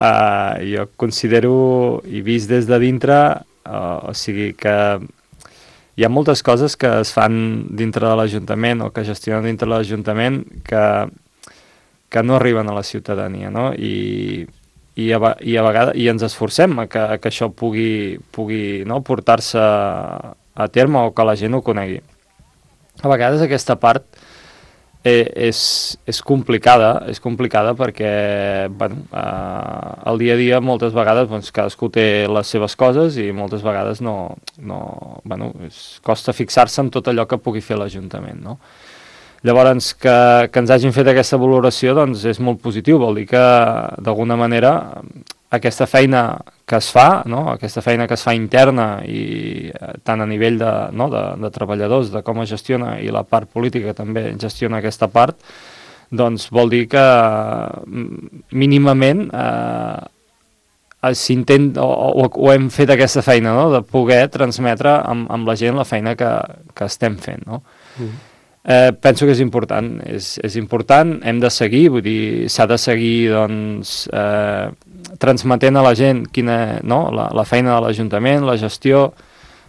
jo considero, i vist des de dintre, o sigui que hi ha moltes coses que es fan dintre de l'Ajuntament o que gestionen dintre de l'Ajuntament que no arriben a la ciutadania, no? I a vegades ens esforcem que això pugui no, portar-se a terme o que la gent ho conegui. A vegades aquesta part és complicada perquè bueno, al dia a dia moltes vegades doncs, cadascú té les seves coses i moltes vegades bueno, costa fixar-se en tot allò que pugui fer l'Ajuntament, no? Llavors, que ens hagin fet aquesta valoració doncs és molt positiu, vol dir que d'alguna manera aquesta feina que es fa, no? Aquesta feina que es fa interna i tant a nivell de treballadors, de com es gestiona, i la part política que també gestiona aquesta part, doncs vol dir que mínimament s'intenta o hem fet aquesta feina, no? De poder transmetre amb la gent la feina que estem fent, no? Penso que és important, hem de seguir, vull dir, s'ha de seguir doncs, transmetent a la gent quina, no? la feina de l'Ajuntament, la gestió,